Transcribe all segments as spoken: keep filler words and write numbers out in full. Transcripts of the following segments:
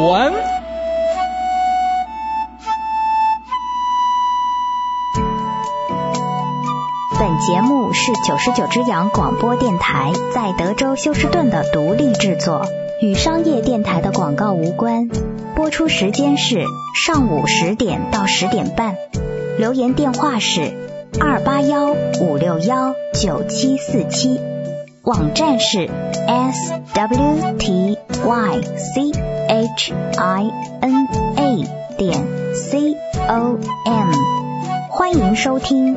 湾。 本节目是九十九只羊广播电台在德州休斯顿的独立制作，与商业电台的广告无关。播出时间是上午十点到十点半。留言电话是二八幺五六幺九七四七，网站是 s w t y c h i n a 点 c o m， 欢迎收听。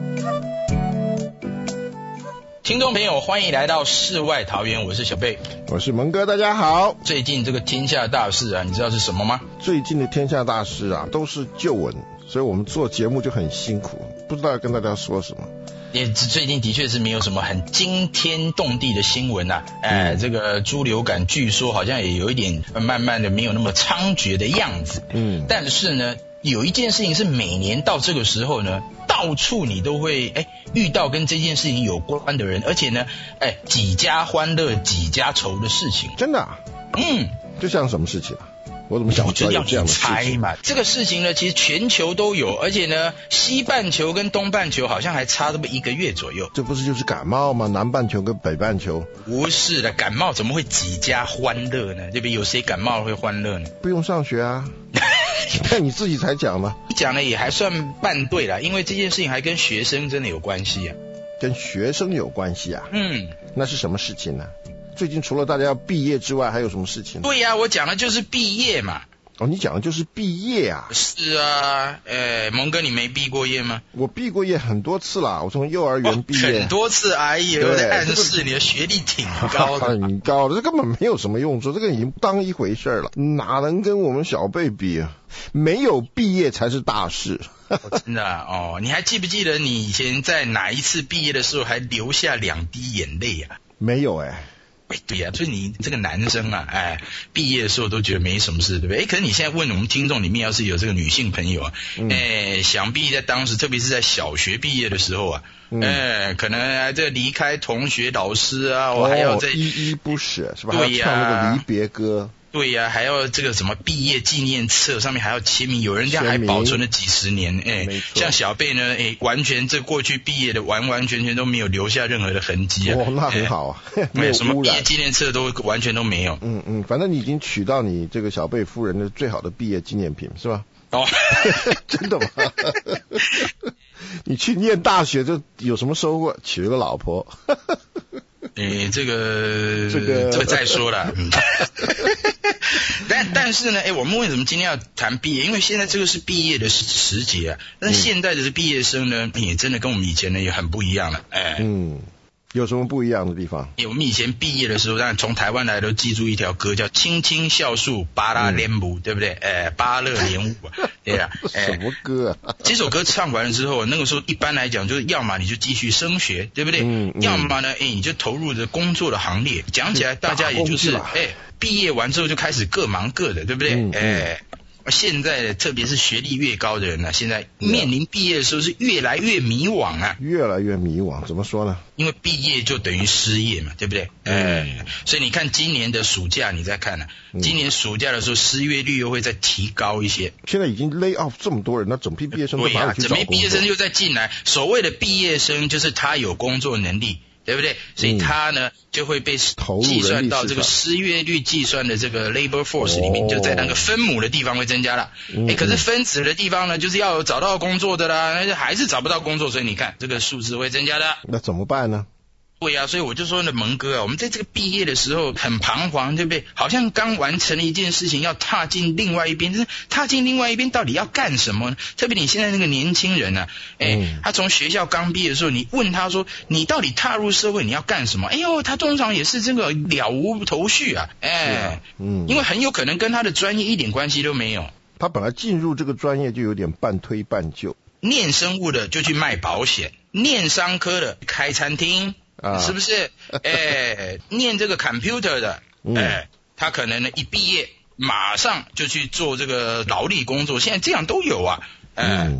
听众朋友，欢迎来到世外桃源，我是小贝， 我是蒙哥，大家好。 最近这个天下大事啊，你知道是什么吗？ 最近的天下大事啊，都是旧闻，所以我们做节目就很辛苦，不知道要跟大家说什么。 也最近的确是没有什么很惊天动地的新闻啊，哎、嗯，这个猪流感据说好像也有一点慢慢的没有那么猖獗的样子，嗯，但是呢，有一件事情是每年到这个时候呢，到处你都会哎遇到跟这件事情有关的人，而且呢，哎几家欢乐几家愁的事情。 真的啊？嗯，就像什么事情啊？我怎么想知道有这样的事情？ 猜嘛，这个事情呢，其实全球都有，而且呢，西半球跟东半球好像还差这么一个月左右。 这不是就是感冒吗？南半球跟北半球？ 不是的，感冒怎么会几家欢乐呢？对不对？有谁感冒会欢乐呢？ 不用上学啊。看你自己才讲嘛。 你讲的也还算半对啦，因为这件事情还跟学生真的有关系啊。 跟学生有关系啊？嗯，那是什么事情呢？最近除了大家要毕业之外，还有什么事情？ 对呀、啊，我讲的就是毕业嘛。 哦，你讲的就是毕业啊？ 是啊，呃，蒙哥，你没毕过业吗？ 我毕过业很多次啦，我从幼儿园毕业、 哦、很多次，哎呦，暗示你的学历挺高的， 很高的，这根本没有什么用处，这个已经不当一回事了，哪能跟我们小辈比啊？没有毕业才是大事。 哦、真的啊？哦，你还记不记得你以前在哪一次毕业的时候还流下两滴眼泪啊？ 没有哎、欸。 哎，对呀、啊，所以你这个男生啊，哎，毕业的时候都觉得没什么事，对不对？哎，可是你现在问我们听众里面，要是有这个女性朋友啊，嗯、哎，想必在当时，特别是在小学毕业的时候啊，嗯、哎，可能还在离开同学、老师啊，我、哦、还要在依依不舍，是吧？ 对呀、啊， 唱那个离别歌。 对呀、啊，还要这个什么毕业纪念册上面还要签名，有人家还保存了几十年，哎，像小贝呢，哎，完全这过去毕业的完完全全都没有留下任何的痕迹啊， 哦，那很好啊， 哎、没有什么毕业纪念册都完全都没有， 嗯嗯，反正你已经取到你这个小贝夫人的最好的毕业纪念品是吧？ 哦， 真的吗？你去念大学就有什么收获？娶了个老婆。 诶，这个这个这个再说了。嗯、但但是呢，诶，我们为什么今天要谈毕业？因为现在这个是毕业的时节啊。但是现在的毕业生呢，也真的跟我们以前呢也很不一样了。哎，嗯。 有什么不一样的地方？ 我们以前毕业的时候，当然从台湾来都记住一条歌，叫“青青校树，巴拉连舞”，对不对？哎，巴勒连舞啊，对啊。 什么歌啊？ 这首歌唱完了之后，那个时候一般来讲，就是要么你就继续升学，对不对？嗯嗯、要么呢，哎，你就投入着工作的行列。讲起来，大家也就是哎，毕业完之后就开始各忙各的，对不对？嗯嗯、哎。现在特别是学历越高的人呢、啊，现在面临毕业的时候是越来越迷惘啊， 越来越迷惘，怎么说呢？ 因为毕业就等于失业嘛，对不对？嗯、呃，所以你看今年的暑假，你再看呢、啊，嗯、今年暑假的时候失业率又会再提高一些。 现在已经 lay off 这么多人，那整批毕业生都哪里去找工作？ 对啊，整批毕业生又再进来。所谓的毕业生就是他有工作能力。对不对？所以他呢、嗯、就会被计算到这个失业率计算的这个 labor force 里面，哦、就在那个分母的地方会增加了。哎、嗯，可是分子的地方呢，就是要有找到工作的啦，那还是找不到工作，所以你看这个数字会增加的。 那怎么办呢？ 对呀、啊，所以我就说呢，蒙哥啊，我们在这个毕业的时候很彷徨，对不对？好像刚完成了一件事情，要踏进另外一边，就是踏进另外一边到底要干什么呢？特别你现在那个年轻人啊，哎，嗯、他从学校刚毕业的时候，你问他说，你到底踏入社会你要干什么？哎呦，他通常也是这个了无头绪啊，哎，嗯，因为很有可能跟他的专业一点关系都没有。 他本来进入这个专业就有点半推半就， 念生物的就去卖保险，念商科的开餐厅。啊、是不是？哎，念这个 computer 的，哎，他可能呢一毕业马上就去做这个劳力工作，现在这样都有啊。嗯，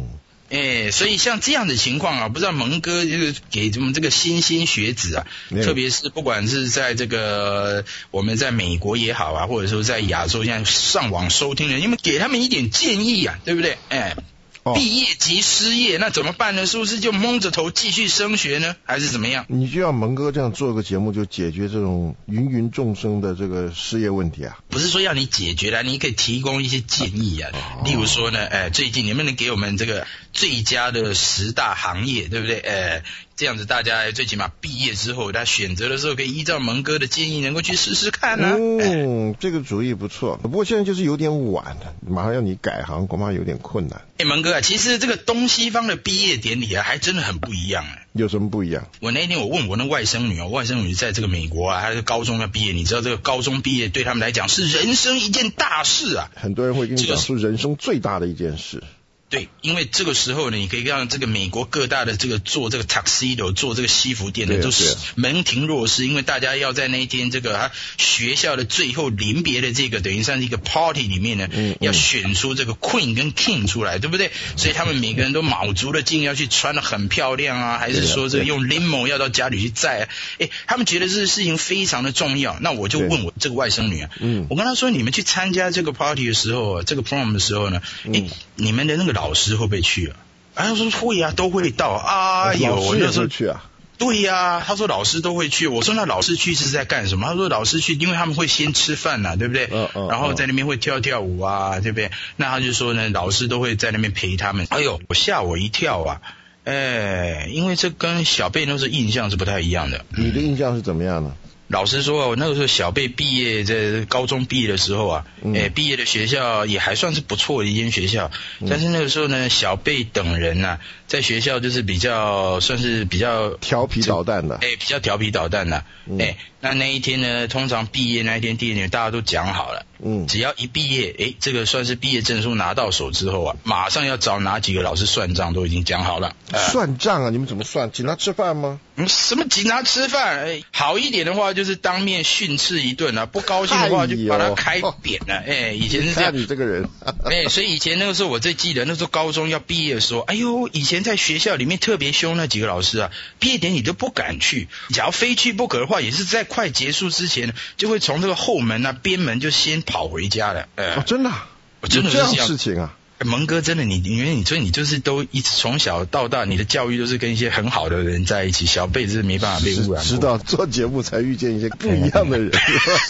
哎，所以像这样的情况啊，不知道蒙哥这个给我们这个新兴学子啊，特别是不管是在这个我们在美国也好啊，或者说在亚洲现在上网收听的，你们给他们一点建议啊，对不对？哎。毕业即失业，那怎么办呢？是不是就蒙着头继续升学呢，还是怎么样？ 你就要蒙哥这样做个节目，就解决这种芸芸众生的这个失业问题啊？ 不是说要你解决啦，你可以提供一些建议啊。哦、例如说呢，哎，最近你们能给我们这个最佳的十大行业，对不对？哎，这样子大家最起码毕业之后，他选择的时候可以依照蒙哥的建议，能够去试试看啊。 嗯，这个主意不错，不过现在就是有点晚了，马上要你改行，恐怕有点困难。 哎，蒙哥啊，其实这个东西方的毕业典礼啊，还真的很不一样啊。 有什么不一样？ 我那天我问我那外甥女啊，外甥女在这个美国啊，她是高中要毕业，你知道这个高中毕业对他们来讲是人生一件大事啊。 很多人会跟你讲是人生最大的一件事。 对，因为这个时候呢，你可以让这个美国各大的这个做这个 tuxedo 做这个西服店的都是门庭若市，因为大家要在那一天这个学校的最后临别的这个等于算是一个 party 里面呢，嗯嗯要选出这个 queen 跟 king 出来，对不对？所以他们每个人都卯足了劲要去穿得很漂亮啊，还是说这个用 limo 要到家里去载啊？哎，他们觉得这个事情非常的重要。那我就问我这个外甥女啊，嗯，我跟她说，你们去参加这个 party 的时候，这个 prom 的时候呢，哎、嗯，你们的那个老师会不会去啊？他说会啊，都会到啊。有， 老师也会去啊。 对呀、啊，他说老师都会去。我说那老师去是在干什么？他说老师去，因为他们会先吃饭呐、啊，对不对？嗯嗯。然后在那边会跳跳舞啊，对不对？那他就说呢，老师都会在那边陪他们。哎呦，我吓我一跳啊！哎，因为这跟小贝那时候印象是不太一样的。 你的印象是怎么样呢？ 老实说，我那个时候小贝毕业，在高中毕业的时候啊，嗯、诶，毕业的学校也还算是不错的一间学校。嗯、但是那个时候呢，小贝等人呐、啊，在学校就是比较算是比较调皮捣蛋的， 诶，比较调皮捣蛋的。诶、嗯，那那一天呢，通常毕业那一天第一年大家都讲好了，嗯，只要一毕业，诶，这个算是毕业证书拿到手之后啊，马上要找哪几个老师算账，都已经讲好了。 呃、算账啊？你们怎么算？请他吃饭吗？ 嗯，什么请他吃饭？诶，好一点的话就是当面训斥一顿啊，不高兴的话就把他开扁了。哎，以前是这样。 你这个人， 哎，所以以前那个时候我最记得，那时候高中要毕业的时候，哎呦，以前在学校里面特别凶那几个老师啊，毕业典礼都不敢去，假如非去不可的话，也是在快结束之前，就会从这个后门啊、边门就先跑回家了。呃、 哦，真的、啊， 真的是这样事情啊。 蒙哥，真的你，因为你所以你就是都一直从小到大，你的教育都是跟一些很好的人在一起，小辈子没办法被污染。 知道做节目才遇见一些不一样的人。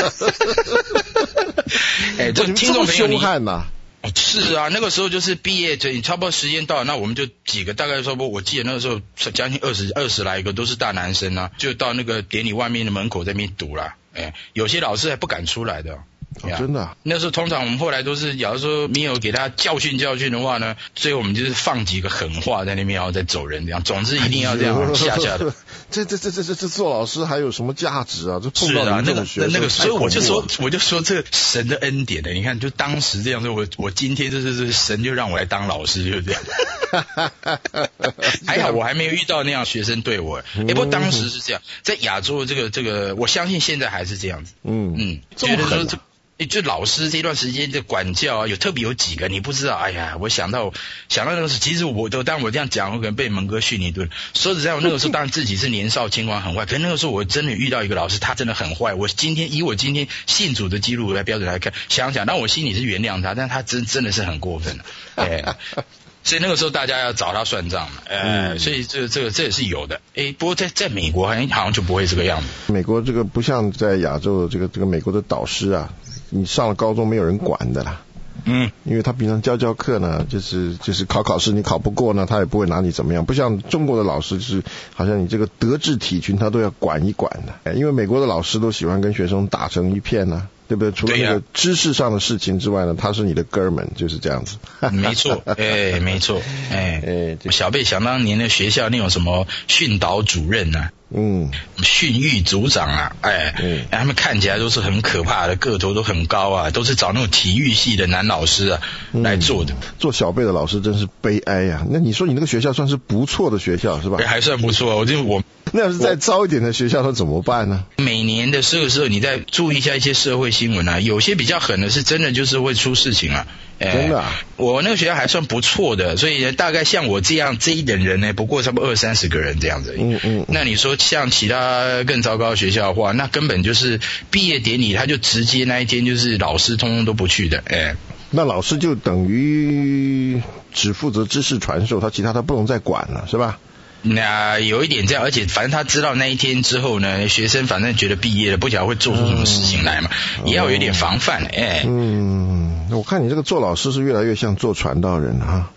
哎，这听众朋友， 凶悍呐！ 是啊，那个时候就是毕业，这差不多时间到了，那我们就几个大概差不多，我记得那个时候将近二十二十来个都是大男生啊，就到那个典礼外面的门口在那边堵了。哎，有些老师还不敢出来的。 哦、真的、啊， 那时候通常我们后来都是，假如说没有给他教训教训的话呢，最后我们就是放几个狠话在那边，然后再走人这样。总之一定要这样下下的。 这这这这这这做老师还有什么价值啊？这碰到你这种学生， 那个所以我就说，我就说这个神的恩典的，你看，就当时这样子，我我今天就是这神就让我来当老师，就这样。还好我还没有遇到那样学生对我，哎、欸，不过当时是这样，在亚洲这个这个，我相信现在还是这样子。嗯嗯，觉得说这。就老师这段时间的管教啊，有特别有几个你不知道。哎呀，我想到想到那个时候，其实我都当我这样讲，我可能被蒙哥训一顿。说实在，我那个时候当然自己是年少轻狂很坏，可是那个时候我真的遇到一个老师，他真的很坏。我今天以我今天信主的记录来标准来看，想想，但我心里是原谅他，但他真真的是很过分。哎，所以那个时候大家要找他算账嘛。呃、嗯，所以这个这个这也是有的。哎，不过在在美国好像好像就不会这个样子。 美国这个不像在亚洲的这个这个美国的导师啊。你上了高中没有人管的啦，嗯，因为他平常教教课呢，就是就是考考试你考不过呢，他也不会拿你怎么样，不像中国的老师，就是好像你这个德智体群他都要管一管的，因为美国的老师都喜欢跟学生打成一片呢、啊。对不对？除了那个知识上的事情之外呢，他是你的哥们，就是这样子。 没错，哎、欸，没错，哎、欸，哎，小贝想当年的学校那种什么训导主任啊，嗯，训育组长啊，哎、欸，嗯，他们看起来都是很可怕的，个头都很高啊，都是找那种体育系的男老师啊、嗯、来做的。 做小贝的老师真是悲哀呀、啊！那你说你那个学校算是不错的学校是吧？ 还算不错，我就我。 那要是再糟一点的学校，那怎么办呢？ 每年的这个时候，你再注意一下一些社会新闻啊，有些比较狠的是真的就是会出事情啊。 真的、啊， 我那个学校还算不错的，所以大概像我这样这一等人呢，不过差不多二三十个人这样子。嗯嗯。那你说像其他更糟糕的学校的话，那根本就是毕业典礼，他就直接那一天就是老师通通都不去的，哎。 那老师就等于只负责知识传授，他其他他不能再管了，是吧？ 那有一点这样，而且反正他知道那一天之后呢，学生反正觉得毕业了，不晓得会做出什么事情来嘛，嗯、也要有点防范，哎。 嗯，我看你这个做老师是越来越像做传道人啊。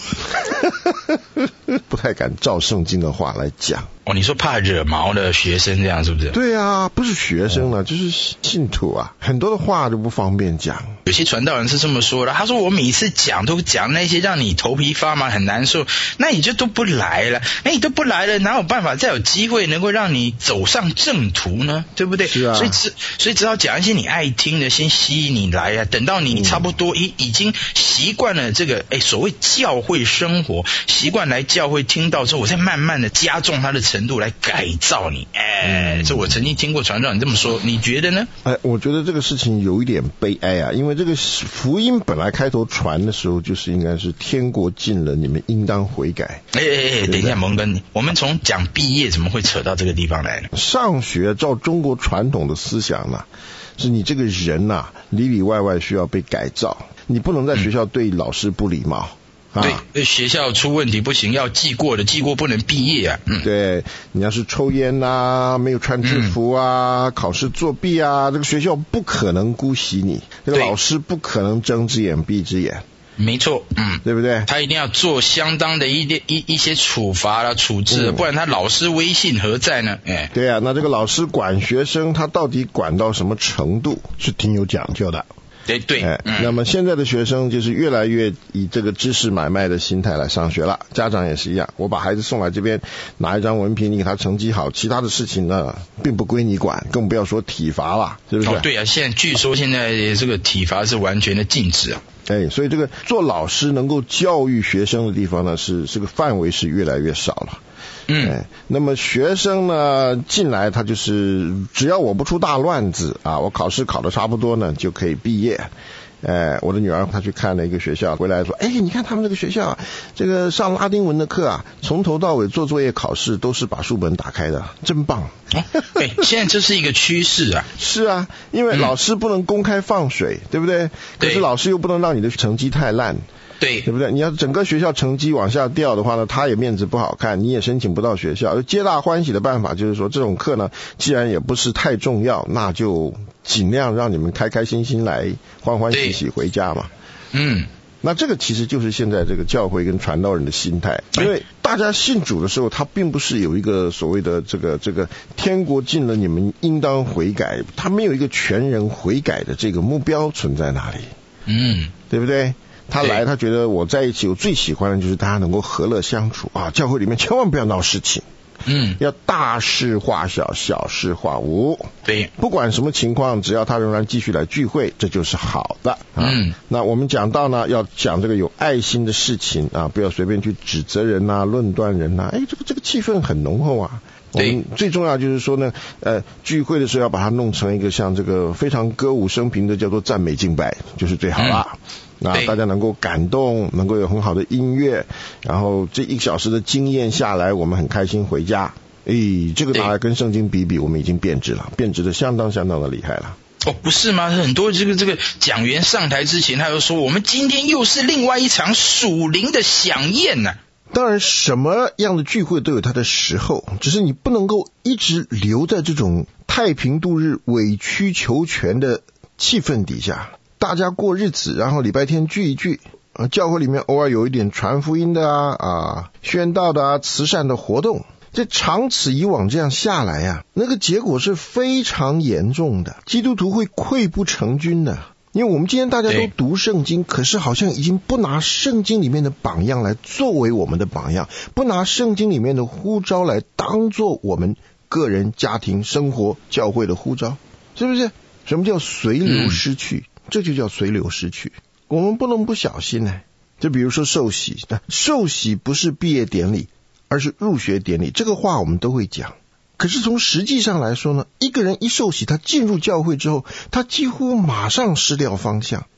不太敢照圣经的话来讲。 哦，你说怕惹毛的学生这样是不是？ 对啊，不是学生了、啊，就是信徒啊，很多的话就不方便讲。 有些传道人是这么说的，他说我每次讲都讲那些让你头皮发麻很难受，那你就都不来了，那你都不来了，哪有办法再有机会能够让你走上正途呢？对不对？ 是啊。 所以只所以只好讲一些你爱听的，先吸引你来啊。等到你差不多已、嗯、已经习惯了这个哎所谓教会生活，习惯来教会听到之后，我再慢慢的加重它的程度来改造你。哎，这、嗯、我曾经听过传道人这么说，你觉得呢？ 哎，我觉得这个事情有一点悲哀啊，因为这个福音本来开头传的时候就是应该是天国近了，你们应当悔改。 哎哎哎，等一下，蒙哥，我们从讲毕业怎么会扯到这个地方来呢？ 上学照中国传统的思想呢、啊，是你这个人呐、啊，里里外外需要被改造，你不能在学校对老师不礼貌。嗯对，学校出问题不行，要记过的，记过不能毕业啊。嗯， 对，你要是抽烟啊，没有穿制服啊，嗯、考试作弊啊，这个学校不可能姑息你，这个老师不可能睁只眼闭只眼。 没错，嗯， 对不对？ 他一定要做相当的一一一些处罚啦、处置、嗯，不然他老师威信何在呢？哎， 对啊，那这个老师管学生，他到底管到什么程度，是挺有讲究的。 对对、 哎嗯，那么现在的学生就是越来越以这个知识买卖的心态来上学了，家长也是一样，我把孩子送来这边拿一张文凭，你给他成绩好，其他的事情呢并不归你管，更不要说体罚了，是不是？ 哦，对啊，现在据说现在这个体罚是完全的禁止啊。 哎，所以这个做老师能够教育学生的地方呢，是这个范围是越来越少了。嗯、哎，那么学生呢进来，他就是只要我不出大乱子啊，我考试考得差不多呢就可以毕业。哎，我的女儿她去看了一个学校，回来说，哎，你看他们这个学校，这个上拉丁文的课啊，从头到尾做作业考试都是把书本打开的，真棒。 哎，现在这是一个趋势啊。 是啊，因为老师不能公开放水，嗯、对不对？可是老师又不能让你的成绩太烂。 对， 对不对？你要整个学校成绩往下掉的话呢，他也面子不好看，你也申请不到学校。皆大欢喜的办法就是说，这种课呢，既然也不是太重要，那就尽量让你们开开心心来，欢欢喜喜回家嘛。嗯，那这个其实就是现在这个教会跟传道人的心态，因为大家信主的时候，他并不是有一个所谓的这个这个天国近了，你们应当悔改，他没有一个全人悔改的这个目标存在那里。嗯，对不对？他来，他觉得我在一起，我最喜欢的就是大家能够和乐相处啊！教会里面千万不要闹事情，嗯，要大事化小，小事化无。 对， 不管什么情况，只要他仍然继续来聚会，这就是好的。啊、嗯，那我们讲到呢，要讲这个有爱心的事情啊，不要随便去指责人呐、啊、论断人呐、啊。哎，这个这个气氛很浓厚啊。我们最重要就是说呢，呃，聚会的时候要把它弄成一个像这个非常歌舞升平的叫做赞美敬拜，就是最好啦。嗯啊，大家能够感动，能够有很好的音乐，然后这一个小时的经验下来，我们很开心回家。诶，这个拿来跟圣经比比，我们已经变质了，变质的相当相当的厉害了。 哦，不是吗？很多这个这个讲员上台之前，他又说，我们今天又是另外一场属灵的飨宴呢、啊。 当然，什么样的聚会都有它的时候，只是你不能够一直留在这种太平度日、委曲求全的气氛底下。大家过日子，然后礼拜天聚一聚，啊，教会里面偶尔有一点传福音的啊，啊，宣道的啊，慈善的活动，这长此以往这样下来啊，那个结果是非常严重的，基督徒会溃不成军的。因为我们今天大家都读圣经，可是好像已经不拿圣经里面的榜样来作为我们的榜样，不拿圣经里面的呼召来当做我们个人、家庭、生活、教会的呼召，是不是？什么叫随流失去？嗯，这就叫随流失去，我们不能不小心呢。就比如说受洗，受洗不是毕业典礼，而是入学典礼，这个话我们都会讲。可是从实际上来说呢，一个人一受洗，他进入教会之后，他几乎马上失掉方向，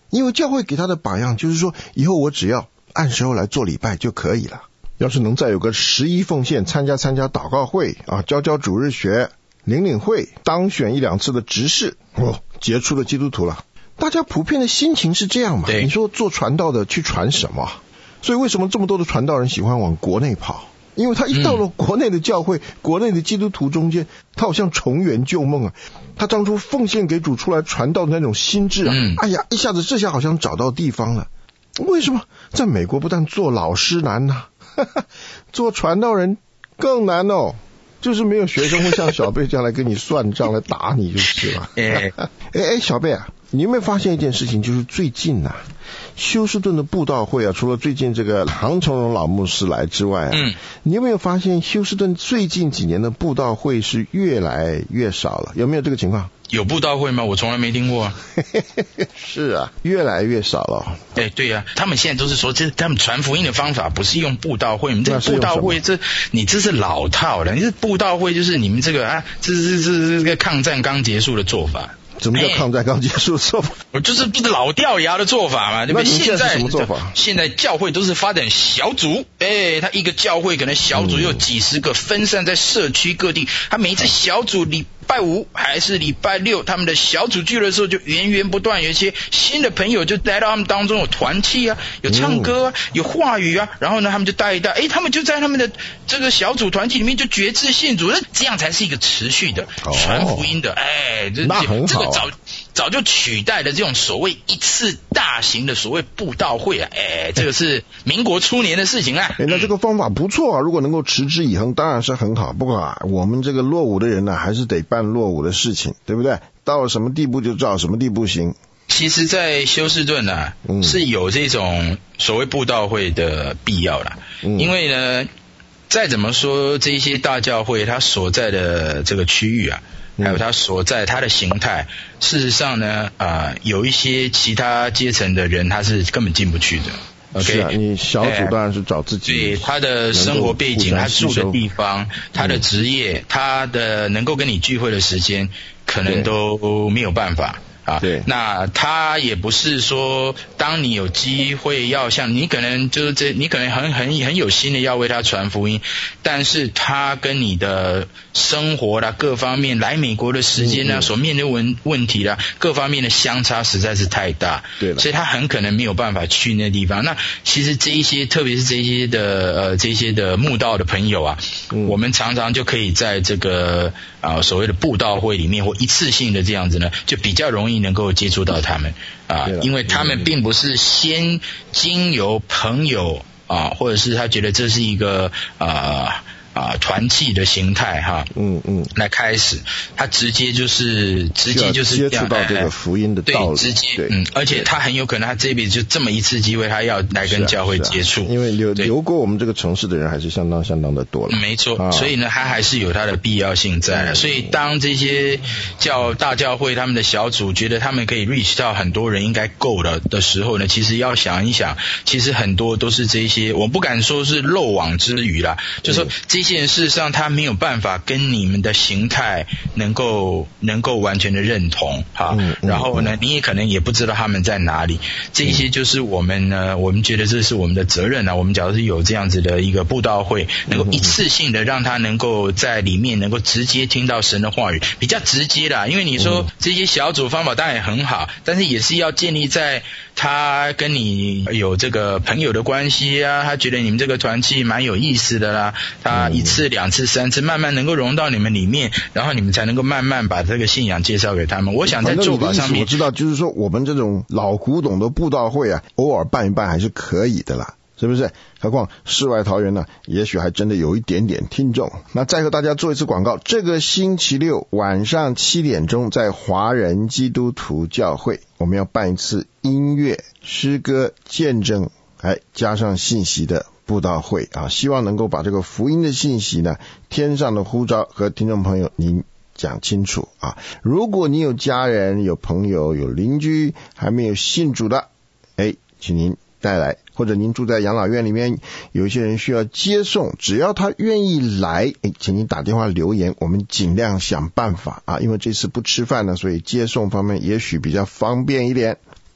因为教会给他的榜样就是说，以后我只要按时候来做礼拜就可以了。要是能再有个十一奉献，参加参加祷告会啊，教教主日学，领领会，当选一两次的执事，哦，杰出的基督徒了。大家普遍的心情是这样嘛？你说做传道的去传什么？所以为什么这么多的传道人喜欢往国内跑？因为他一到了国内的教会、嗯、国内的基督徒中间，他好像重圆旧梦啊。他当初奉献给主出来传道的那种心智啊，嗯、哎呀，一下子这下好像找到地方了。为什么在美国不但做老师难啊，做传道人更难哦？就是没有学生会像小贝这样来跟你算账来打你就是了。哎哎，小贝啊，你有没有发现一件事情？就是最近啊，休斯顿的布道会啊，除了最近这个杭崇荣老牧师来之外啊，嗯，你有没有发现休斯顿最近几年的布道会是越来越少了？有没有这个情况？ 有布道会吗？我从来没听过。 是啊，越来越少了。 哎，对啊，他们现在都是说，这他们传福音的方法不是用布道会，你这布道会这你这是老套了，你这布道会就是你们这个啊，这是这是这个抗战刚结束的做法。 怎么叫抗战刚结束的做法？ 我就是老掉牙的做法嘛，对不对？ 现在什么做法？ 现在教会都是发展小组，哎，他一个教会可能小组有几十个，分散在社区各地，他每一次小组礼拜五还是礼拜六，他们的小组聚的时候就源源不断，有一些新的朋友就来到他们当中，有团契啊，有唱歌啊，有话语啊，然后呢，他们就带一带，哎，他们就在他们的这个小组团体里面就决志信主，这样才是一个持续的传福音的，哎，这那很好。 早早就取代了这种所谓一次大型的所谓布道会啊，哎，这个是民国初年的事情啊。 哎，那这个方法不错啊，如果能够持之以恒，当然是很好。不过啊，我们这个落伍的人呢，还是得办落伍的事情，对不对？到了什么地步就知道什么地步行。 其实，在休斯顿啊，嗯、是有这种所谓布道会的必要啦，嗯、因为呢，再怎么说这些大教会它所在的这个区域啊。还有它所在它的形态，事实上呢，啊、呃，有一些其他阶层的人他是根本进不去的。OK， 是啊，你小组当然是找自己。 对，他的生活背景，他住的地方，他的职业，嗯、他的能够跟你聚会的时间，可能都没有办法。啊， 对， 那他也不是说，当你有机会要像你可能就是这，你可能很很很有心的要为他传福音，但是他跟你的生活啦各方面，来美国的时间呢、嗯嗯、所面对问问题啦各方面的相差实在是太大， 对了， 所以他很可能没有办法去那地方。那其实这一些，特别是这些的呃这些的慕道的朋友啊，嗯、我们常常就可以在这个啊、呃、所谓的布道会里面或一次性的这样子呢，就比较容易能够接触到他们啊，因为他们并不是先经由朋友啊，或者是他觉得这是一个啊啊团契的形态哈， 嗯嗯， 来开始，他直接就是直接就是接触到这个福音的道理， 对，直接嗯，而且他很有可能他这辈子就这么一次机会，他要来跟教会接触， 啊啊、因为流流过我们这个城市的人还是相当相当的多了， 没错， 啊、 所以呢，他还是有他的必要性在。所以当这些教大教会他们的小组觉得他们可以 reach 到很多人应该够了的时候呢，其实要想一想，其实很多都是这些，我不敢说是漏网之鱼啦，嗯、就是说这些人事实上他没有办法跟你们的形态能够能够完全的认同哈，嗯嗯、然后呢，你也可能也不知道他们在哪里，这些就是我们呢，我们觉得这是我们的责任啊。我们假如是有这样子的一个布道会，能够一次性的让他能够在里面能够直接听到神的话语，比较直接啦。因为你说这些小组方法当然也很好，但是也是要建立在他跟你有这个朋友的关系啊，他觉得你们这个团契蛮有意思的啦，他一次两次三次慢慢能够融到你们里面，然后你们才能够慢慢把这个信仰介绍给他们。我想在做法上面， 我知道就是说我们这种老古董的布道会啊，偶尔办一办还是可以的啦，是不是？何况世外桃源呢，也许还真的有一点点听众。那再和大家做一次广告，这个星期六晚上七点钟，在华人基督徒教会，我们要办一次音乐、诗歌、见证，还加上信息的布道会啊，希望能够把这个福音的信息呢，天上的呼召和听众朋友您讲清楚啊。如果你有家人、有朋友、有邻居还没有信主的，哎，请您带来，或者您住在养老院里面，有一些人需要接送，只要他愿意来，哎，请您打电话留言，我们尽量想办法啊。因为这次不吃饭呢，所以接送方面也许比较方便一点。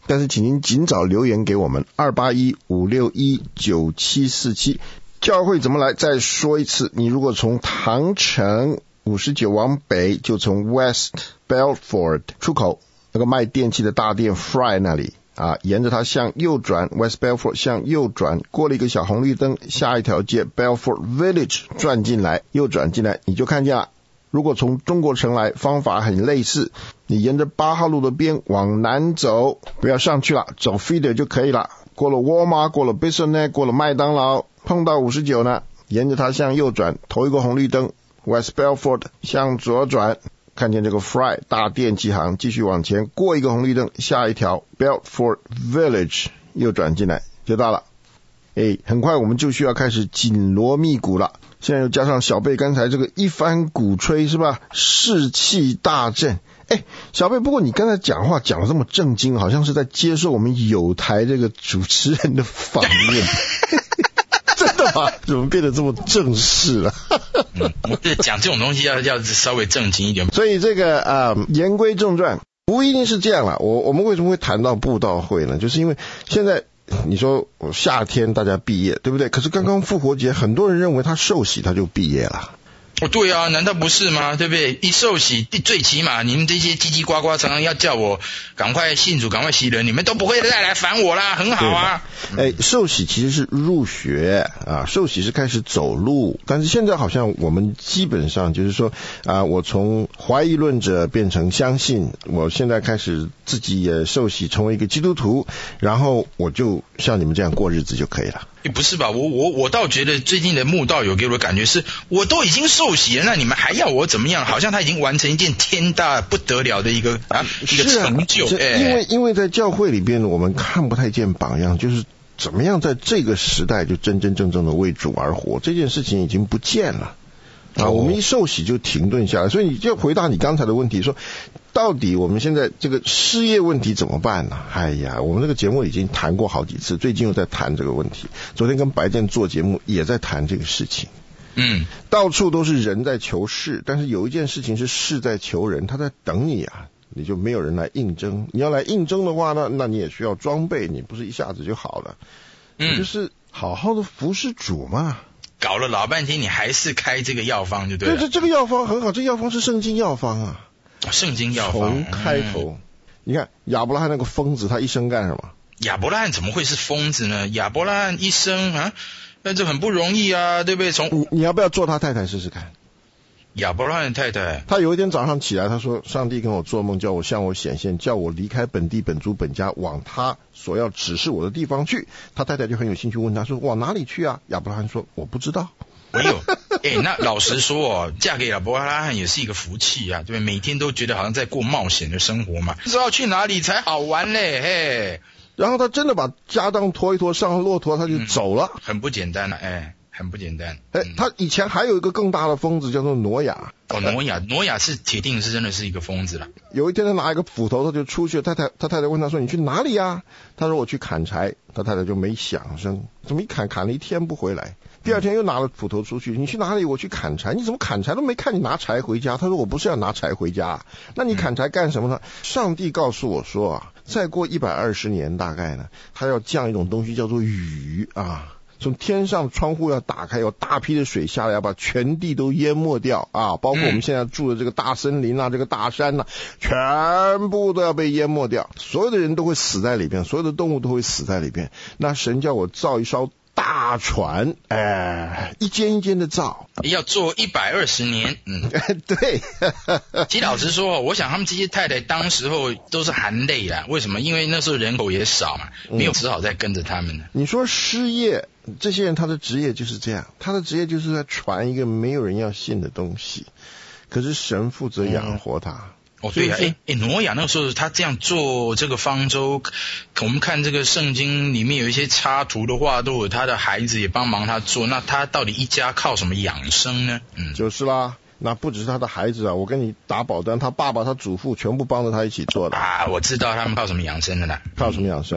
但是请您尽早留言给我们二八一五六一九七四七。教会怎么来？再说一次，你如果从唐城五十九往北，就从 West Belford 出口那个卖电器的大店 Fry 那里啊，沿着它向右转 West Belford 向右转，过了一个小红绿灯，下一条街 Belford Village 转进来，右转进来你就看见了。如果从中国城来，方法很类似，你沿着八号路的边往南走，不要上去了，走 Feeder 就可以了。过了 Walmart， 过了 Bissonnet， 过了麦当劳，碰到五十九呢，沿着它向右转，头一个红绿灯 West Belford 向左转，看见这个 Fry 大电器行，继续往前过一个红绿灯，下一条 Belford Village 右转进来就到了。哎，很快我们就需要开始紧锣密鼓了。现在又加上小贝刚才这个一番鼓吹，是吧？士气大振。哎，小贝，不过你刚才讲话讲得这么正经，好像是在接受我们友台这个主持人的访问。真的吗？怎么变得这么正式了？ 嗯，讲这种东西要要稍微正经一点。 所以这个啊、呃，言归正传，不一定是这样了。我我们为什么会谈到布道会呢？就是因为现在你说夏天大家毕业，对不对？可是刚刚复活节，很多人认为他受洗他就毕业了。 哦，对啊，难道不是吗？对不对？一受洗，最起码你们这些叽叽呱呱常常要叫我赶快信主，赶快洗人，你们都不会再来烦我啦，很好啊。 哎，受洗其实是入学啊，受洗是开始走路，但是现在好像我们基本上就是说啊，我从怀疑论者变成相信，我现在开始自己也受洗成为一个基督徒，然后我就像你们这样过日子就可以了。 欸、不是吧？我我我倒觉得最近的慕道友给我的感觉是，我都已经受洗了，那你们还要我怎么样？好像他已经完成一件天大不得了的一个啊一个成就。 是啊， 欸、 因为因为在教会里边，我们看不太见榜样，就是怎么样在这个时代就真真正正的为主而活，这件事情已经不见了。啊，我们一受洗就停顿下来，所以你就回答你刚才的问题，说到底我们现在这个失业问题怎么办呢？哎呀，我们这个节目已经谈过好几次，最近又在谈这个问题。昨天跟白健做节目也在谈这个事情。 嗯， 到处都是人在求事，但是有一件事情是事在求人，他在等你啊，你就没有人来应征。你要来应征的话呢，那你也需要装备，你不是一下子就好了。嗯，就是好好的服侍主嘛。 搞了老半天，你还是开这个药方就对了。 对，这这个药方很好，这药方是圣经药方啊。 圣经药方从开头，嗯、你看亚伯拉罕那个疯子，他一生干什么？ 亚伯拉罕怎么会是疯子呢？亚伯拉罕一生啊，那这很不容易啊，对不对？从你你要不要做他太太试试看？ 亚伯拉罕太太， 他有一天早上起来，他说：“上帝跟我做梦，叫我向我显现，叫我离开本地本族本家，往他所要指示我的地方去。”他太太就很有兴趣问他说：“往哪里去啊？”亚伯拉罕说：“我不知道。” 哎呦，哎，那老实说哦，嫁给亚伯拉罕也是一个福气啊，对不对？每天都觉得好像在过冒险的生活嘛，不知道去哪里才好玩嘞，嘿。 然后他真的把家当拖一拖，上了骆驼，他就走了， 嗯、很不简单了、啊，哎。很不简单。 哎、嗯，他以前还有一个更大的疯子，叫做挪亚。 哦，挪亚，挪亚是铁定是真的是一个疯子了。 有一天他拿一个斧头，他就出去了。太太，他太太问他说：“你去哪里呀？”他说：“我去砍柴。”他太太就没响声，怎么一砍砍了一天不回来？第二天又拿了斧头出去，你去哪里？我去砍柴。你怎么砍柴都没看你拿柴回家？他说：“我不是要拿柴回家。”那你砍柴干什么呢？嗯、上帝告诉我说啊，再过一百二十年大概呢，他要降一种东西叫做雨啊。从天上窗户要打开，有大批的水下来，要把全地都淹没掉啊！包括我们现在住的这个大森林啊，这个大山啊，全部都要被淹没掉，所有的人都会死在里边，所有的动物都会死在里边。那神叫我造一艘大船，哎，一间一间的造， 要做一百二十年。嗯， 对。 其实老实说，我想他们这些太太当时候都是含泪啦。为什么？因为那时候人口也少嘛，没有只好再跟着他们了。 你说失业，这些人他的职业就是这样，他的职业就是在传一个没有人要信的东西，可是神负责养活他。嗯哦，对呀、啊，哎哎，挪亚那个时候他这样做这个方舟，我们看这个圣经里面有一些插图的话，都有他的孩子也帮忙他做，那他到底一家靠什么养生呢？嗯， 就是啦，那不只是他的孩子啊，我跟你打保单，他爸爸、他祖父全部帮着他一起做的啊。我知道他们靠什么养生的啦？ 靠什么养生？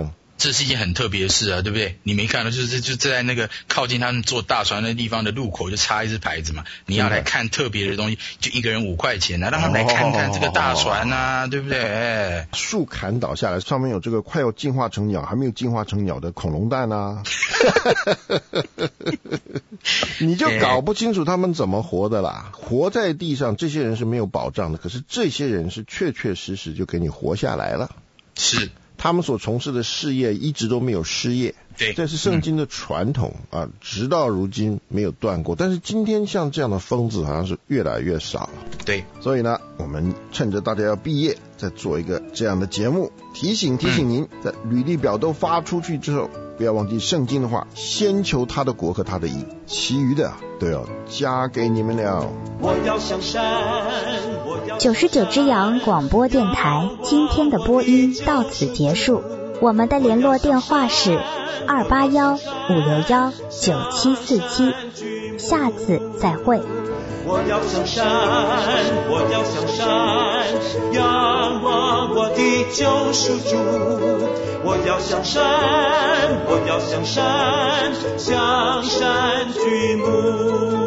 这是一件很特别的事啊，对不对？你没看到，就是就在那个靠近他们坐大船的地方的路口就插一只牌子嘛，你要来看特别的东西，就一个人五块钱啊，让他们来看看这个大船啊，对不对？哎， 树砍倒下来，上面有这个快要进化成鸟还没有进化成鸟的恐龙蛋啊，你就搞不清楚他们怎么活的啦。活在地上，这些人是没有保障的，可是这些人是确确实实就给你活下来了。 是。 他们所从事的事业一直都没有失业， 对， 这是圣经的传统、嗯、啊，直到如今没有断过。但是今天像这样的疯子好像是越来越少了， 对。 所以呢，我们趁着大家要毕业，再做一个这样的节目，提醒提醒您，嗯、在履历表都发出去之后，不要忘记圣经的话，先求他的国和他的义，其余的都要加给你们了。 我要向山，九十九只羊广播电台今天的播音到此结束，我们的联络电话是二八幺五六幺九七四七，下次再会。我要向山，我要向山，仰望我的救赎主。我要向山，我要向山，向山举目。